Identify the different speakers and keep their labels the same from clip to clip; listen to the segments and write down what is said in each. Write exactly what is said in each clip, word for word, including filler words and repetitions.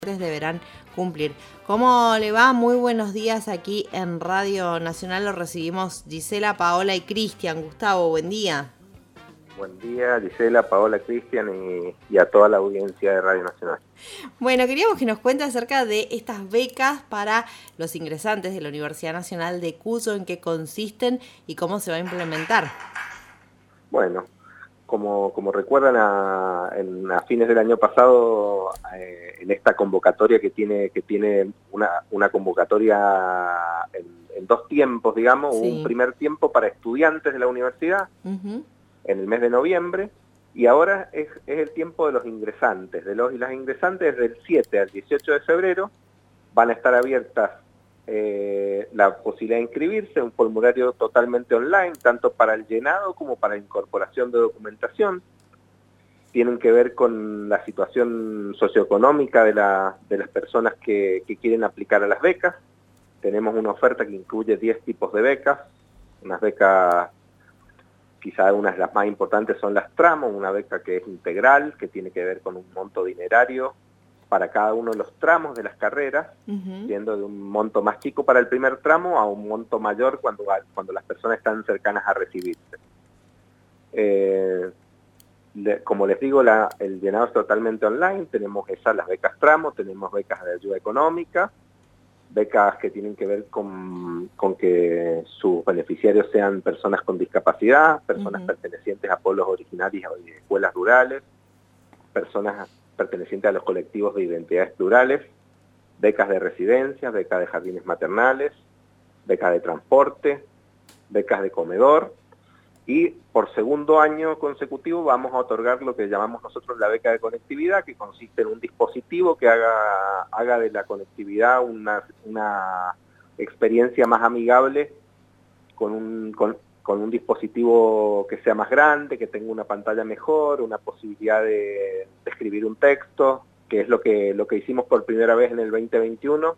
Speaker 1: deberán cumplir. ¿Cómo le va? Muy buenos días aquí en Radio Nacional. Lo recibimos Gisela, Paola y Cristian. Gustavo, buen día.
Speaker 2: Buen día, Gisela, Paola, Cristian y, y a toda la audiencia de Radio Nacional.
Speaker 1: Bueno, queríamos que nos cuente acerca de estas becas para los ingresantes de la Universidad Nacional de Cuyo, en qué consisten y cómo se va a implementar.
Speaker 2: Bueno, como, como recuerdan, a, en, a fines del año pasado, eh, en esta convocatoria que tiene, que tiene una, una convocatoria en, en dos tiempos, digamos,
Speaker 1: Sí.
Speaker 2: un primer tiempo para estudiantes de la universidad,
Speaker 1: Uh-huh.
Speaker 2: en el mes de noviembre, y ahora es, es el tiempo de los ingresantes. De los y las ingresantes del siete al dieciocho de febrero van a estar abiertas eh, la posibilidad de inscribirse, un formulario totalmente online, tanto para el llenado como para la incorporación de documentación. Tienen que ver con la situación socioeconómica de, la, de las personas que, que quieren aplicar a las becas. Tenemos una oferta que incluye diez tipos de becas, unas becas. Quizá una de las más importantes son las tramos, una beca que es integral, que tiene que ver con un monto dinerario para cada uno de los tramos de las carreras, uh-huh. siendo de un monto más chico para el primer tramo a un monto mayor cuando, cuando las personas están cercanas a recibirse. Eh, le, como les digo, la, el llenado es totalmente online, tenemos esas, las becas tramo, tenemos becas de ayuda económica, becas que tienen que ver con, con que sus beneficiarios sean personas con discapacidad, personas uh-huh. pertenecientes a pueblos originarios y escuelas rurales, personas pertenecientes a los colectivos de identidades plurales, becas de residencia, becas de jardines maternales, becas de transporte, becas de comedor, y por segundo año consecutivo vamos a otorgar lo que llamamos nosotros la beca de conectividad, que consiste en un dispositivo que haga, haga de la conectividad una, una experiencia más amigable con un, con, con un dispositivo que sea más grande, que tenga una pantalla mejor, una posibilidad de, de escribir un texto, que es lo que, lo que hicimos por primera vez en el veinte veintiuno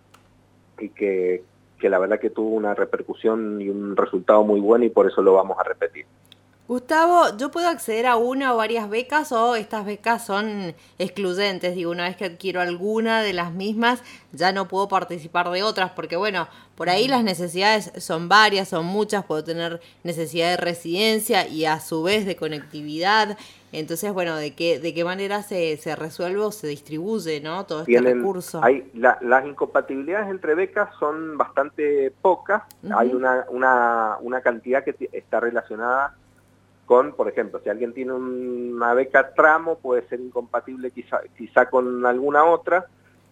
Speaker 2: y que... que la verdad que tuvo una repercusión y un resultado muy bueno y por eso lo vamos a repetir.
Speaker 1: Gustavo, ¿yo puedo acceder a una o varias becas o estas becas son excluyentes? Digo, una vez que adquiero alguna de las mismas, ya no puedo participar de otras, porque bueno, por ahí las necesidades son varias, son muchas, puedo tener necesidad de residencia y a su vez de conectividad. Entonces, bueno, ¿de qué de qué manera se, se resuelve o se distribuye, ¿no? todo este
Speaker 2: Tienen,
Speaker 1: recurso?
Speaker 2: Hay, la, las incompatibilidades entre becas son bastante pocas. Uh-huh. Hay una, una, una cantidad que está relacionada con, por ejemplo, si alguien tiene una beca tramo, puede ser incompatible quizá, quizá con alguna otra.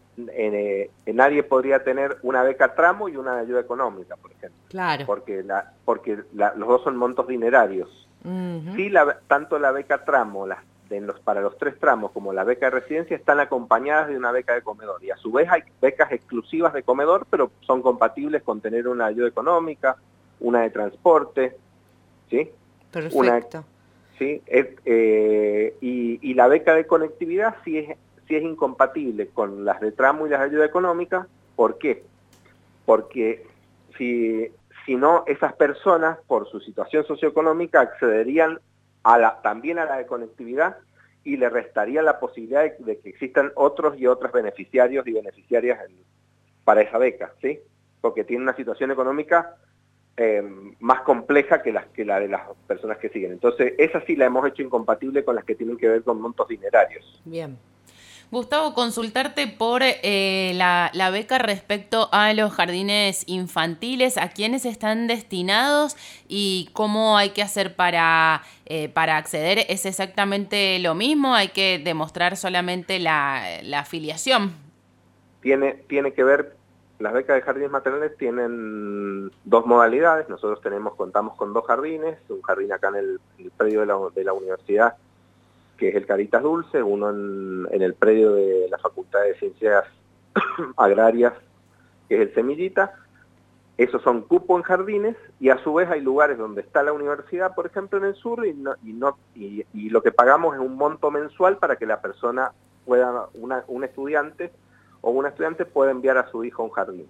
Speaker 2: Eh, eh, nadie podría tener una beca tramo y una de ayuda económica, por ejemplo.
Speaker 1: Claro.
Speaker 2: Porque, la, porque la, los dos son montos dinerarios. Uh-huh. Sí, la, tanto la beca tramo, las, de los, para los tres tramos, como la beca de residencia, están acompañadas de una beca de comedor. Y a su vez hay becas exclusivas de comedor, pero son compatibles con tener una ayuda económica, una de transporte, ¿sí?
Speaker 1: Perfecto.
Speaker 2: Una, sí, es, eh, y, y la beca de conectividad sí es, sí es incompatible con las de tramo y las de ayuda económica. ¿Por qué? Porque si, si no, esas personas, por su situación socioeconómica, accederían a la, también a la de conectividad y le restaría la posibilidad de, de que existan otros y otras beneficiarios y beneficiarias en, para esa beca, ¿sí? Porque tienen una situación económica Eh, más compleja que, las, que la de las personas que siguen. Entonces, esa sí la hemos hecho incompatible con las que tienen que ver con montos dinerarios.
Speaker 1: Bien.
Speaker 3: Gustavo, consultarte por eh, la, la beca respecto a los jardines infantiles, ¿a quiénes están destinados y cómo hay que hacer para, eh, para acceder? ¿Es exactamente lo mismo? ¿Hay que demostrar solamente la, la afiliación?
Speaker 2: Tiene, tiene que ver... Las becas de jardines maternales tienen dos modalidades. Nosotros tenemos, contamos con dos jardines, un jardín acá en el, el predio de la, de la universidad, que es el Caritas Dulce, uno en, en el predio de la Facultad de Ciencias Agrarias, que es el Semillita. Esos son cupo en jardines, y a su vez hay lugares donde está la universidad, por ejemplo en el sur, y, no, y, no, y, y lo que pagamos es un monto mensual para que la persona pueda, una, un estudiante, o un estudiante puede enviar a su hijo a un jardín.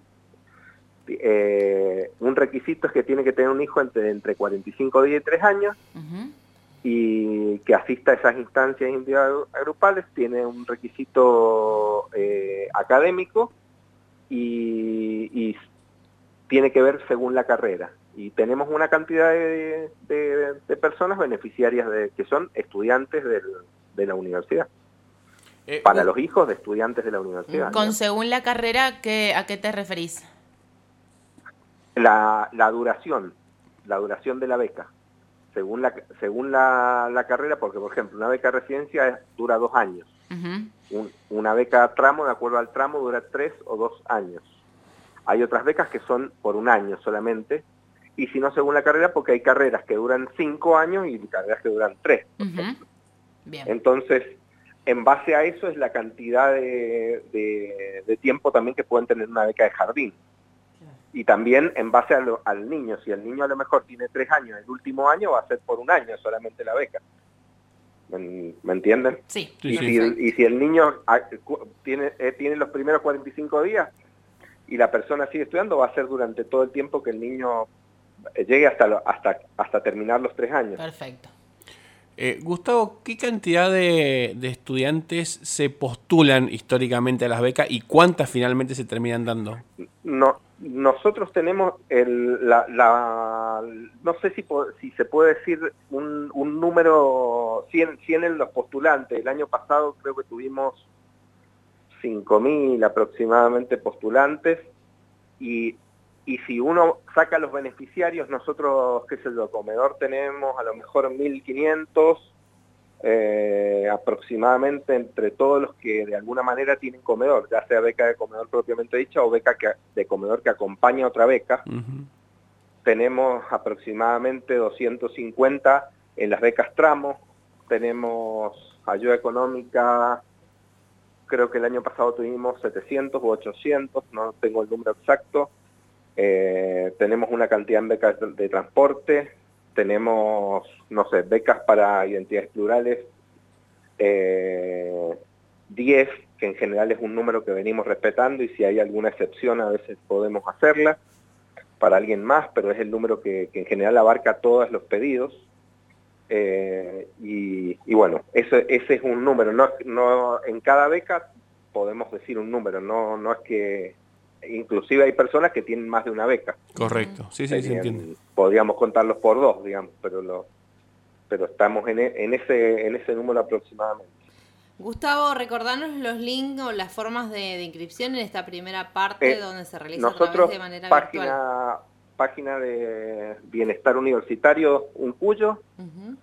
Speaker 2: Eh, un requisito es que tiene que tener un hijo entre, entre cuarenta y cinco días y tres años, uh-huh. y que asista a esas instancias individuales, tiene un requisito eh, académico y, y tiene que ver según la carrera. Y tenemos una cantidad de, de, de personas beneficiarias de, que son estudiantes del, de la universidad. Eh, Para uh, los hijos de estudiantes de la universidad.
Speaker 3: Con ¿no? según la carrera, ¿qué, ¿a qué te referís?
Speaker 2: La, la duración, la duración de la beca. Según la según la, la carrera, porque por ejemplo una beca de residencia es, dura dos años. Uh-huh. Un, una beca tramo, de acuerdo al tramo, dura tres o dos años. Hay otras becas que son por un año solamente, y si no según la carrera, porque hay carreras que duran cinco años y carreras que duran tres. Uh-huh. Bien. Entonces, en base a eso es la cantidad de, de, de tiempo también que pueden tener una beca de jardín. Y también en base a lo, al niño, si el niño a lo mejor tiene tres años, el último año va a ser por un año solamente la beca. ¿Me, ¿me entienden?
Speaker 3: Sí.
Speaker 2: Y,
Speaker 3: sí,
Speaker 2: si,
Speaker 3: sí.
Speaker 2: y si el niño tiene, eh, tiene los primeros cuarenta y cinco días y la persona sigue estudiando, va a ser durante todo el tiempo que el niño llegue hasta, lo, hasta, hasta terminar los tres años.
Speaker 3: Perfecto.
Speaker 4: Eh, Gustavo, ¿qué cantidad de, de estudiantes se postulan históricamente a las becas y cuántas finalmente se terminan dando?
Speaker 2: No, nosotros tenemos, el, la, la, no sé si, si se puede decir un, un número, cien, cien en los postulantes. El año pasado creo que tuvimos cinco mil aproximadamente postulantes y... Y si uno saca los beneficiarios, nosotros, qué sé yo, comedor tenemos a lo mejor mil quinientos eh, aproximadamente entre todos los que de alguna manera tienen comedor, ya sea beca de comedor propiamente dicha o beca que, de comedor que acompaña a otra beca. Uh-huh. Tenemos aproximadamente doscientos cincuenta en las becas tramo, tenemos ayuda económica, creo que el año pasado tuvimos setecientos u ochocientos, no tengo el número exacto. Eh, tenemos una cantidad en becas de, de transporte, tenemos, no sé, becas para identidades plurales, eh, diez, que en general es un número que venimos respetando y si hay alguna excepción a veces podemos hacerla para alguien más, pero es el número que, que en general abarca todos los pedidos. Eh, y, y bueno, ese, ese es un número, no, no en cada beca podemos decir un número, no, no es que... Inclusive hay personas que tienen más de una beca.
Speaker 4: Correcto, sí, sí, se entiende.
Speaker 2: Podríamos contarlos por dos, digamos, pero lo, pero estamos en, en ese en ese número aproximadamente.
Speaker 1: Gustavo, recordanos los links o las formas de, de inscripción en esta primera parte eh, donde se realiza
Speaker 2: nosotros,
Speaker 1: a través de manera
Speaker 2: página,
Speaker 1: virtual.
Speaker 2: Página de Bienestar Universitario Uncuyo, uh-huh.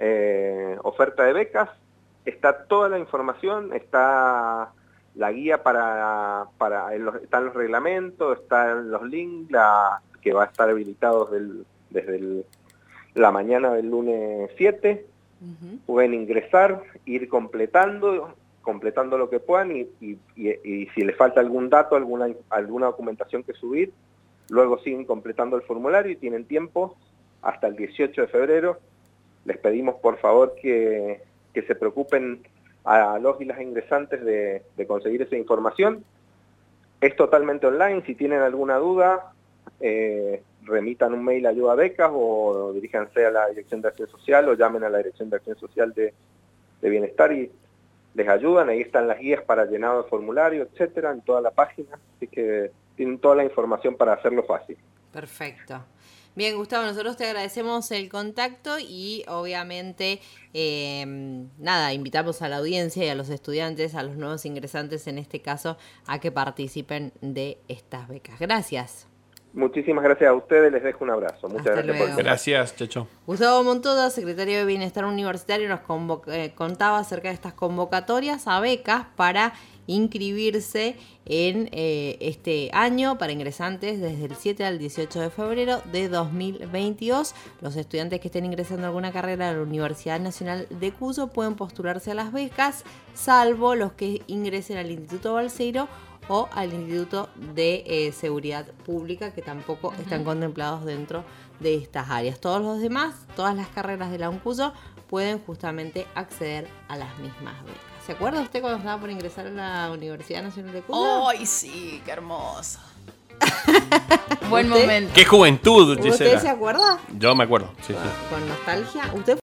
Speaker 2: eh, oferta de becas, está toda la información, está... La guía para, para en los, están los reglamentos, están los links, la, que va a estar habilitados del, desde el, la mañana del lunes siete. Uh-huh. Pueden ingresar, ir completando, completando lo que puedan y, y, y, y si les falta algún dato, alguna, alguna documentación que subir, luego siguen completando el formulario y tienen tiempo hasta el dieciocho de febrero. Les pedimos por favor que, que se preocupen a los y las ingresantes de, de conseguir esa información. Es totalmente online, si tienen alguna duda, eh, remitan un mail a Ayuda Becas o diríjanse a la Dirección de Acción Social o llamen a la Dirección de Acción Social de, de Bienestar y les ayudan. Ahí están las guías para llenado de formulario, etcétera, en toda la página, así que tienen toda la información para hacerlo fácil.
Speaker 1: Perfecto. Bien, Gustavo, nosotros te agradecemos el contacto y obviamente, eh, nada, invitamos a la audiencia y a los estudiantes, a los nuevos ingresantes en este caso, a que participen de estas becas. Gracias.
Speaker 2: Muchísimas gracias a ustedes, les dejo un abrazo. Muchas
Speaker 1: Hasta
Speaker 2: gracias
Speaker 1: luego.
Speaker 2: por
Speaker 4: Gracias, Checho.
Speaker 1: Gustavo Montoda, secretario de Bienestar Universitario, nos convoca, eh, contaba acerca de estas convocatorias a becas para inscribirse en eh, este año para ingresantes desde el siete al dieciocho de febrero de dos mil veintidós. Los estudiantes que estén ingresando a alguna carrera de la Universidad Nacional de Cuyo pueden postularse a las becas, salvo los que ingresen al Instituto Balseiro o al Instituto de eh, Seguridad Pública, que tampoco uh-huh. están contemplados dentro de estas áreas. Todos los demás, todas las carreras de la UNCUYO pueden justamente acceder a las mismas becas. ¿Se acuerda usted cuando estaba por ingresar a la Universidad Nacional de Cuyo?
Speaker 3: ¡Ay, sí! ¡Qué hermoso! Buen
Speaker 1: ¿Usted?
Speaker 3: momento.
Speaker 4: ¡Qué juventud, Gisela!
Speaker 1: ¿Usted se acuerda?
Speaker 4: Yo me acuerdo, sí, sí.
Speaker 1: Con nostalgia. ¿Usted